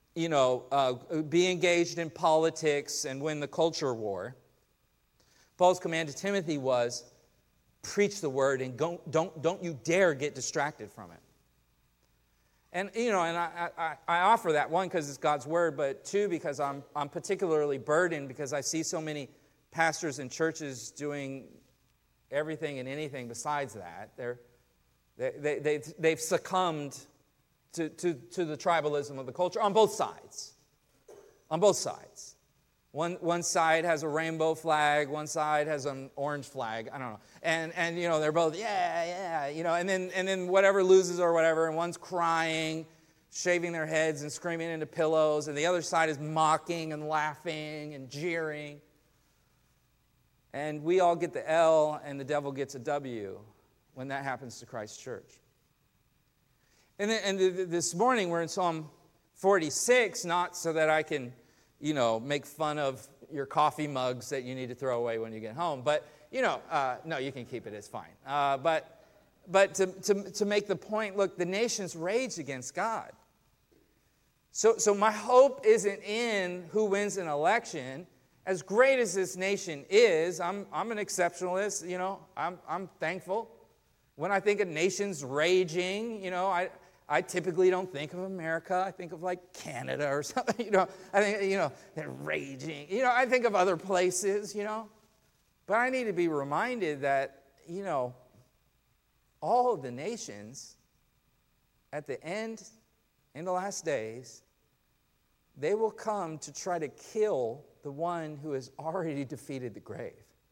Speaker 1: be engaged in politics and win the culture war. Paul's command to Timothy was, preach the word and don't you dare get distracted from it. And, I offer that, one, because it's God's word, but two, because I'm particularly burdened because I see so many pastors and churches doing everything and anything besides that. They've succumbed to the tribalism of the culture on both sides. On both sides. One side has a rainbow flag, one side has an orange flag. I don't know. And you know, they're both, yeah, you know, and then whatever loses or whatever, and one's crying, shaving their heads and screaming into pillows, and the other side is mocking and laughing and jeering. And we all get the L, and the devil gets a W when that happens to Christ's church. And this morning we're in Psalm 46, not so that I can, you know, make fun of your coffee mugs that you need to throw away when you get home. But, you know, no, you can keep it, it's fine. But to make the point, look, the nations rage against God. So my hope isn't in who wins an election. As great as this nation is, I'm an exceptionalist, you know, I'm thankful. When I think of nations raging, you know, I typically don't think of America. I think of like Canada or something, you know. I think, you know, they're raging. You know, I think of other places, you know. But I need to be reminded that, you know, all of the nations at the end, in the last days, they will come to try to kill the one who has already defeated the grave.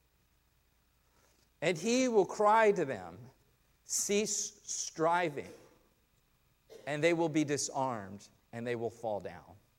Speaker 1: And he will cry to them, cease striving, and they will be disarmed, and they will fall down.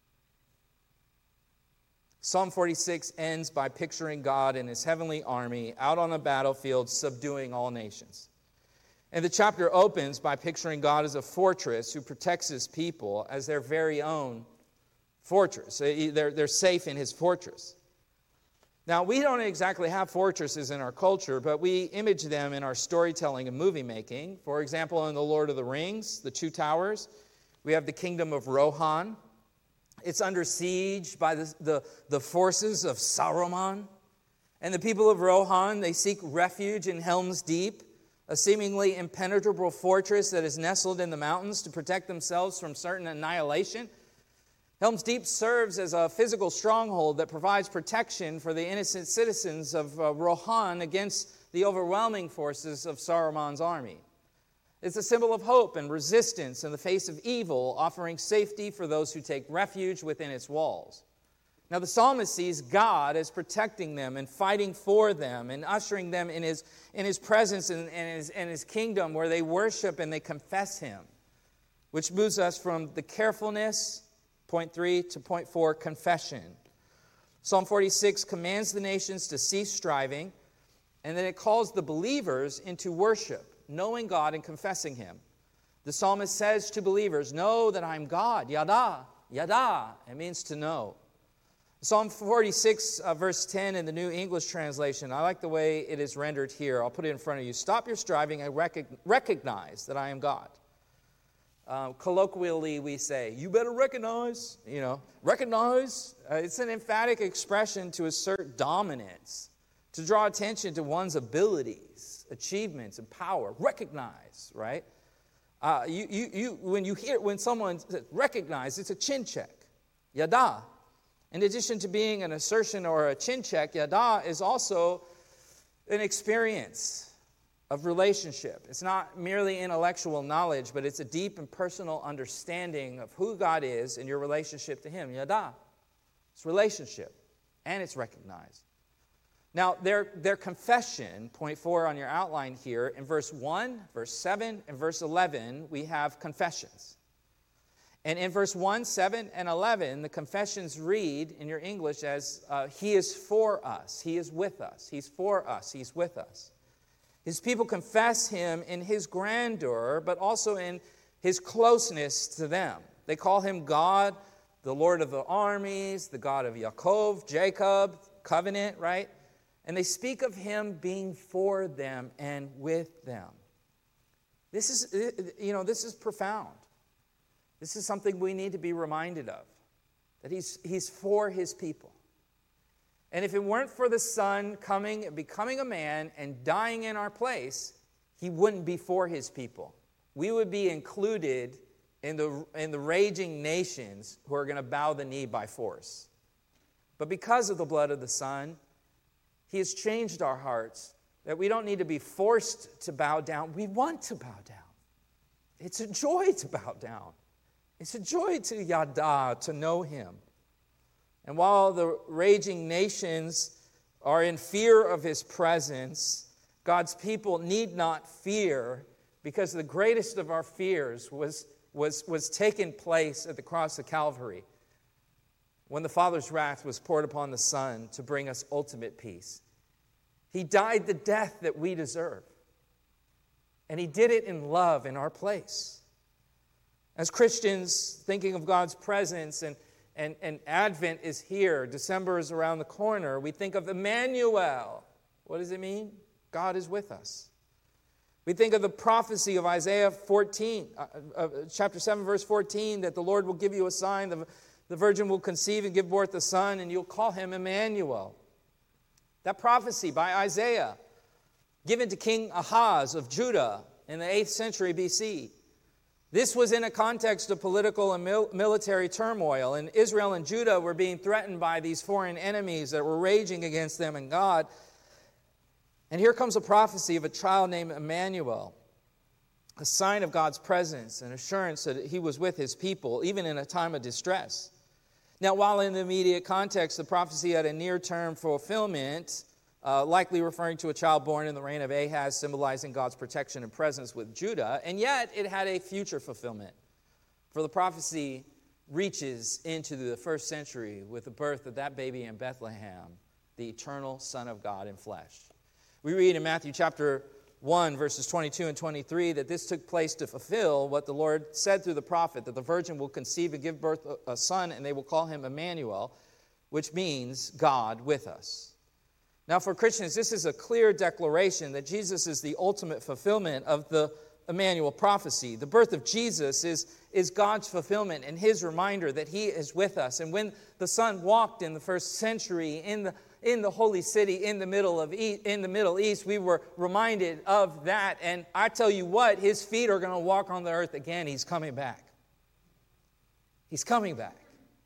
Speaker 1: Psalm 46 ends by picturing God and his heavenly army out on the battlefield, subduing all nations. And the chapter opens by picturing God as a fortress who protects his people as their very own fortress. They're safe in his fortress. Now, we don't exactly have fortresses in our culture, but we image them in our storytelling and movie making. For example, in The Lord of the Rings, the Two Towers, we have the kingdom of Rohan. It's under siege by the forces of Saruman. And the people of Rohan, they seek refuge in Helm's Deep, a seemingly impenetrable fortress that is nestled in the mountains to protect themselves from certain annihilation. Helm's Deep serves as a physical stronghold that provides protection for the innocent citizens of Rohan against the overwhelming forces of Saruman's army. It's a symbol of hope and resistance in the face of evil, offering safety for those who take refuge within its walls. Now, the psalmist sees God as protecting them and fighting for them and ushering them in his presence and his kingdom where they worship and they confess him, which moves us from the carefulness, point 3, to point 4, confession. Psalm 46 commands the nations to cease striving, and then it calls the believers into worship, knowing God and confessing him. The psalmist says to believers, know that I'm God, yada, yada. It means to know. Psalm 46, verse 10 in the New English translation, I like the way it is rendered here. I'll put it in front of you. Stop your striving and recognize that I am God. Colloquially, we say, you better recognize, recognize. It's an emphatic expression to assert dominance, to draw attention to one's abilities, achievements, and power. Recognize, right? When someone says recognize, it's a chin check. Yada. In addition to being an assertion or a chin check, yada is also an experience of relationship. It's not merely intellectual knowledge, but it's a deep and personal understanding of who God is and your relationship to him. Yada. It's relationship, and it's recognized. Now, their confession, point 4 on your outline here, in verse 1, verse 7, and verse 11, we have confessions. And in verse 1, 7, and 11, the confessions read in your English as, he is for us, he is with us, he's for us, he's with us. His people confess him in his grandeur, but also in his closeness to them. They call him God, the Lord of the armies, the God of Yaakov, Jacob, covenant, right? And they speak of him being for them and with them. This is profound. This is something we need to be reminded of, that he's for his people. And if it weren't for the Son coming and becoming a man and dying in our place, he wouldn't be for his people. We would be included in the raging nations who are going to bow the knee by force. But because of the blood of the Son, he has changed our hearts, that we don't need to be forced to bow down. We want to bow down. It's a joy to bow down. It's a joy to yada, to know him. And while the raging nations are in fear of his presence, God's people need not fear, because the greatest of our fears was taking place at the cross of Calvary, when the Father's wrath was poured upon the Son to bring us ultimate peace. He died the death that we deserve. And he did it in love in our place. As Christians, thinking of God's presence and Advent is here, December is around the corner, we think of Emmanuel. What does it mean? God is with us. We think of the prophecy of Isaiah 14, chapter 7, verse 14, that the Lord will give you a sign. The virgin will conceive and give forth a son, and you'll call him Emmanuel. That prophecy by Isaiah, given to King Ahaz of Judah in the 8th century BC. This was in a context of political and military turmoil, and Israel and Judah were being threatened by these foreign enemies that were raging against them and God. And here comes a prophecy of a child named Emmanuel, a sign of God's presence and assurance that he was with his people, even in a time of distress. Now, while in the immediate context, the prophecy had a near-term fulfillment, likely referring to a child born in the reign of Ahaz, symbolizing God's protection and presence with Judah, and yet it had a future fulfillment. For the prophecy reaches into the 1st century with the birth of that baby in Bethlehem, the eternal Son of God in flesh. We read in Matthew chapter 1, verses 22 and 23, that this took place to fulfill what the Lord said through the prophet, that the virgin will conceive and give birth a son, and they will call him Emmanuel, which means God with us. Now, for Christians, this is a clear declaration that Jesus is the ultimate fulfillment of the Emmanuel prophecy. The birth of Jesus is God's fulfillment and his reminder that he is with us. And when the Son walked in the 1st century in the holy city in the Middle East, we were reminded of that. And I tell you what, his feet are going to walk on the earth again. He's coming back. He's coming back.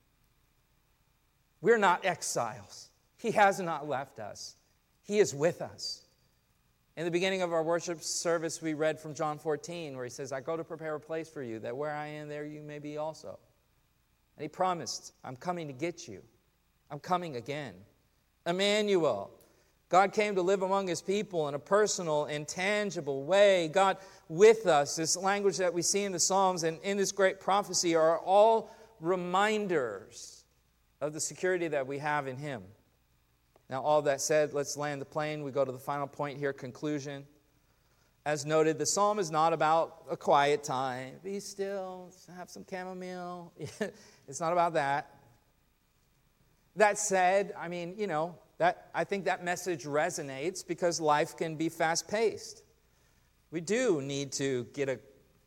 Speaker 1: We're not exiles. He has not left us. He is with us. In the beginning of our worship service, we read from John 14, where he says, I go to prepare a place for you, that where I am, there you may be also. And he promised, I'm coming to get you. I'm coming again. Emmanuel. God came to live among his people in a personal and tangible way. God with us. This language that we see in the Psalms and in this great prophecy are all reminders of the security that we have in him. Now, all that said, let's land the plane. We go to the final point here, conclusion. As noted, the psalm is not about a quiet time. Be still, have some chamomile. It's not about that. That said, I think that message resonates because life can be fast-paced. We do need to get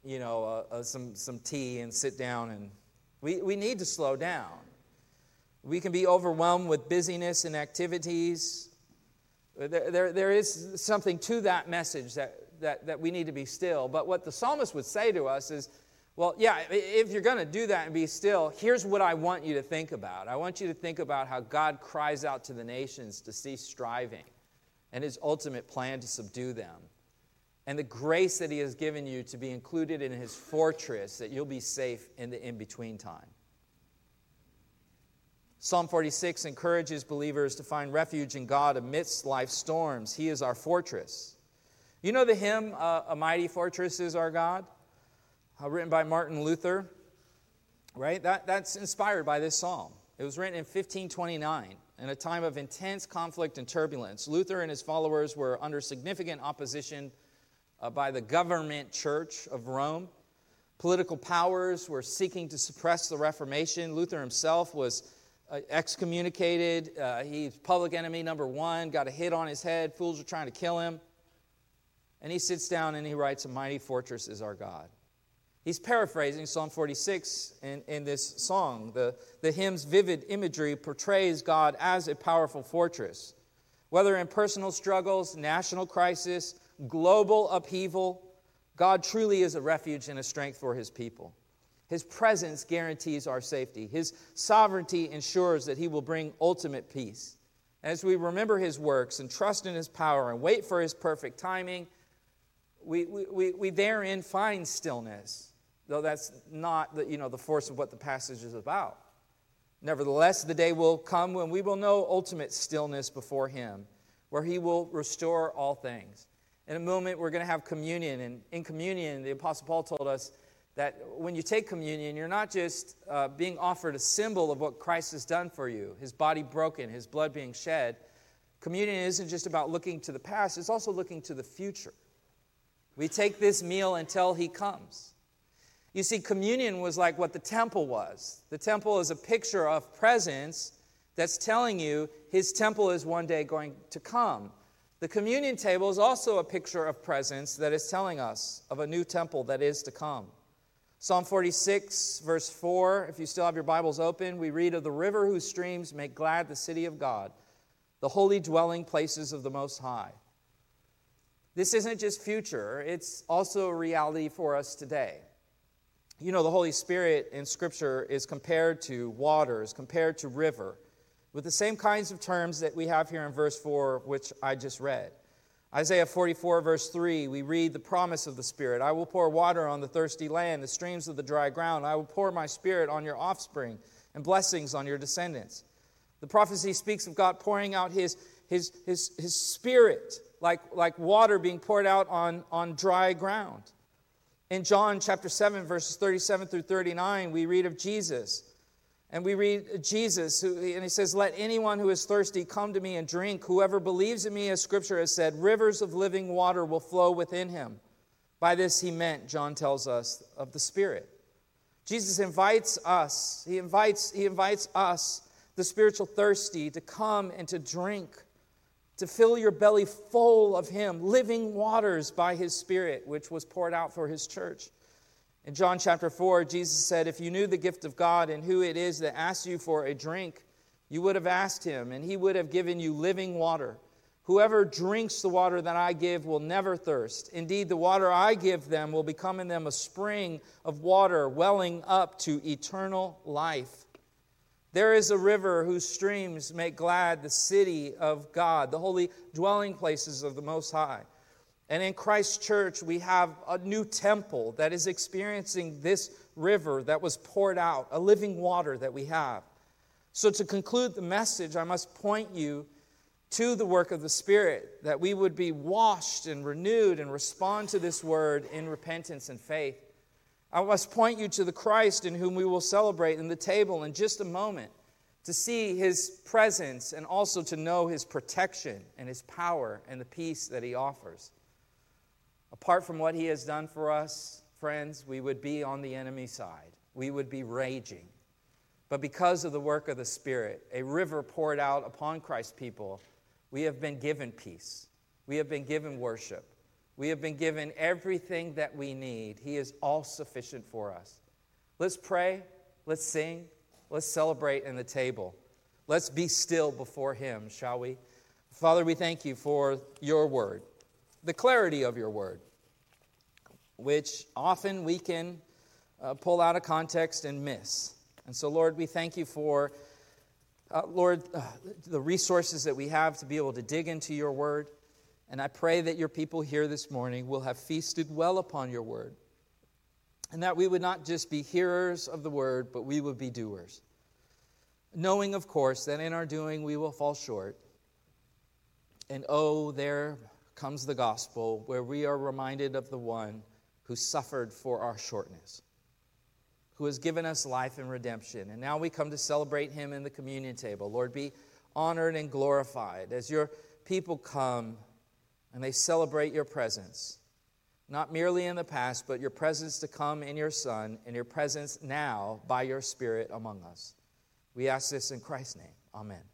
Speaker 1: some tea and sit down, and we need to slow down. We can be overwhelmed with busyness and activities. There is something to that message that we need to be still. But what the psalmist would say to us is, well, yeah, if you're going to do that and be still, here's what I want you to think about. I want you to think about how God cries out to the nations to cease striving and his ultimate plan to subdue them. And the grace that he has given you to be included in his fortress, that you'll be safe in the in-between time. Psalm 46 encourages believers to find refuge in God amidst life's storms. He is our fortress. You know the hymn, A Mighty Fortress is Our God? Written by Martin Luther, right? That's inspired by this psalm. It was written in 1529 in a time of intense conflict and turbulence. Luther and his followers were under significant opposition by the government church of Rome. Political powers were seeking to suppress the Reformation. Luther himself was excommunicated. He's public enemy number one, got a hit on his head. Fools are trying to kill him. And he sits down and he writes, A mighty fortress is our God. He's paraphrasing Psalm 46 in this song. The hymn's vivid imagery portrays God as a powerful fortress. Whether in personal struggles, national crisis, global upheaval, God truly is a refuge and a strength for his people. His presence guarantees our safety. His sovereignty ensures that he will bring ultimate peace. As we remember his works and trust in his power and wait for his perfect timing, we therein find stillness, though that's not the force of what the passage is about. Nevertheless, the day will come when we will know ultimate stillness before him, where he will restore all things. In a moment, we're going to have communion. And in communion, the Apostle Paul told us that when you take communion, you're not just being offered a symbol of what Christ has done for you, his body broken, his blood being shed. Communion isn't just about looking to the past, it's also looking to the future. We take this meal until he comes. You see, communion was like what the temple was. The temple is a picture of presence that's telling you his temple is one day going to come. The communion table is also a picture of presence that is telling us of a new temple that is to come. Psalm 46, verse 4, if you still have your Bibles open, we read of the river whose streams make glad the city of God, the holy dwelling places of the Most High. This isn't just future, it's also a reality for us today. You know, the Holy Spirit in Scripture is compared to water, is compared to river, with the same kinds of terms that we have here in verse 4, which I just read. Isaiah 44, verse 3, we read the promise of the Spirit. I will pour water on the thirsty land, the streams of the dry ground. I will pour my Spirit on your offspring and blessings on your descendants. The prophecy speaks of God pouring out his Spirit like water being poured out on dry ground. In John chapter 7, verses 37 through 39, we read of Jesus. And we read Jesus, and he says, let anyone who is thirsty come to me and drink. Whoever believes in me, as Scripture has said, rivers of living water will flow within him. By this he meant, John tells us, of the Spirit. Jesus invites us, he invites us, the spiritual thirsty, to come and to drink, to fill your belly full of him, living waters by his Spirit, which was poured out for his church. In John chapter 4, Jesus said, if you knew the gift of God and who it is that asks you for a drink, you would have asked him, and he would have given you living water. Whoever drinks the water that I give will never thirst. Indeed, the water I give them will become in them a spring of water welling up to eternal life. There is a river whose streams make glad the city of God, the holy dwelling places of the Most High. And in Christ's church, we have a new temple that is experiencing this river that was poured out, a living water that we have. So to conclude the message, I must point you to the work of the Spirit, that we would be washed and renewed and respond to this word in repentance and faith. I must point you to the Christ in whom we will celebrate in the table in just a moment, to see his presence and also to know his protection and his power and the peace that he offers. Apart from what he has done for us, friends, we would be on the enemy's side. We would be raging. But because of the work of the Spirit, a river poured out upon Christ's people, we have been given peace. We have been given worship. We have been given everything that we need. He is all sufficient for us. Let's pray. Let's sing. Let's celebrate in the table. Let's be still before him, shall we? Father, we thank you for your word, the clarity of your word, which often we can pull out of context and miss. And so, Lord, we thank you for, the resources that we have to be able to dig into your word. And I pray that your people here this morning will have feasted well upon your word. And that we would not just be hearers of the word, but we would be doers. Knowing, of course, that in our doing we will fall short. And there comes the gospel where we are reminded of the one who suffered for our shortness, who has given us life and redemption. And now we come to celebrate him in the communion table. Lord, be honored and glorified as your people come and they celebrate your presence, not merely in the past, but your presence to come in your Son and your presence now by your Spirit among us. We ask this in Christ's name. Amen.